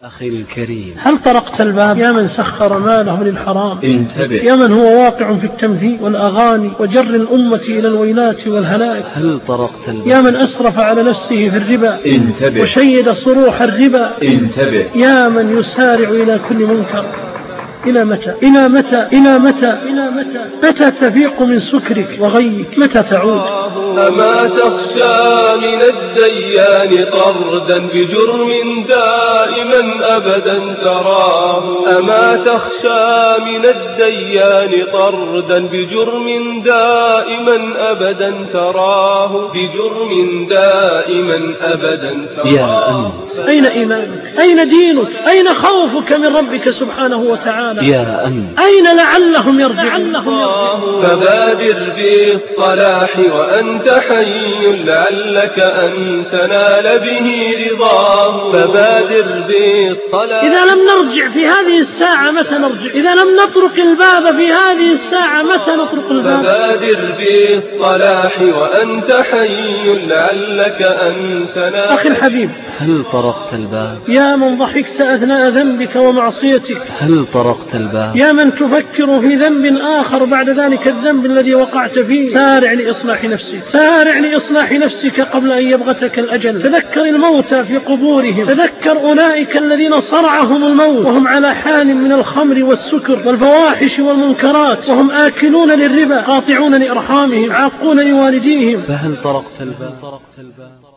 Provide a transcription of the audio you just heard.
أخي الكريم، هل طرقت الباب يا من سخر ماله للحرام؟ انتبه يا من هو واقع في التمثيل والأغاني وجر الأمة إلى الويلات والهلاك. هل طرقت الباب يا من أسرف على نفسه في الربا انتبه وشيد صروح الربا. انتبه يا من يسارع إلى كل منكر. إلى متى؟ إلى متى؟ إلى متى؟ إلى متى؟ متى تفيق من سكرك وغيك؟ متى تعود؟ أما تخشى من الديان طردا بجرم دائما أبدا تراه؟ أما تخشى من الديان طردا بجرم دائما أبدا تراه؟ بجرم دائما أبدا تراه. يا أنس، أين إيمانك؟ أين دينك؟ أين خوفك من ربك سبحانه وتعالى؟ يا أنس، أين لعلهم يرجعون؟ فبادر بالصلاح وأنت حي لعلك أن تنال به رضاه. فبادر بالصلاح. إذا لم نرجع في هذه الساعة متى نرجع؟ إذا لم نطرق الباب في هذه الساعة متى نطرق الباب؟ فبادر بالصلاح وأنت حي لعلك أن تنال. أخي الحبيب، هل طرقت الباب؟ يا من ضحكت أثناء ذنبك ومعصيتك. هل طرقت الباب؟ يا من تفكر في ذنب آخر بعد ذلك الذنب الذي وقعت فيه. سارع لإصلاح نفسك، سارع لإصلاح نفسك قبل أن يبغتك الأجل. تذكر الموتى في قبورهم، تذكر أولئك الذين صرعهم الموت وهم على حال من الخمر والسكر والفواحش والمنكرات، وهم آكلون للربا، قاطعون لأرحامهم، عاقون لوالديهم. فهل طرقت الباب؟